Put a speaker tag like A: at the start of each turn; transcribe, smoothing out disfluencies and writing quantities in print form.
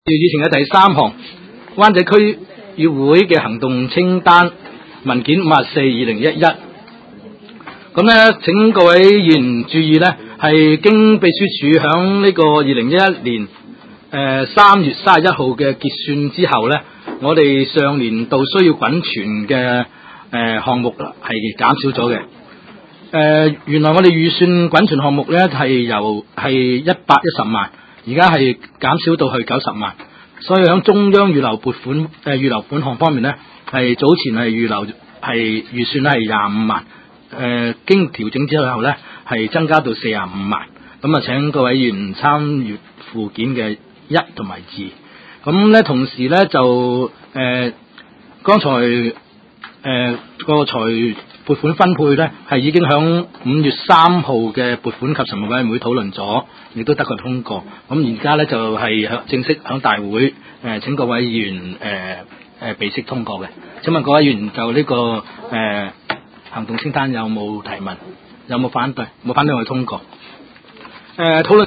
A: 議程嘅第三項，灣仔區議會嘅行動清單文件54/2011。咁咧，請各位議員注意咧，係經秘書處響呢個2011年3月31號嘅結算之後咧，我哋上年度需要滾存嘅項目係減少咗嘅。原來我哋預算滾存項目咧係110萬，而家係減少到去90萬，所以喺中央預留款項方面咧，係早前係預算係25萬，經調整之後咧係增加到45萬，咁啊請各位議員參閱附件嘅1同埋2。咁咧同時咧就剛才個財撥款分配咧係已經響5月3號嘅撥款及財務委員會討論咗，亦都得個通過。咁而家咧就係正式響大會請各位議員備悉通過嘅。請問各位議員就呢個行動清單有冇提問？有冇反對？冇反對我哋通過。討論。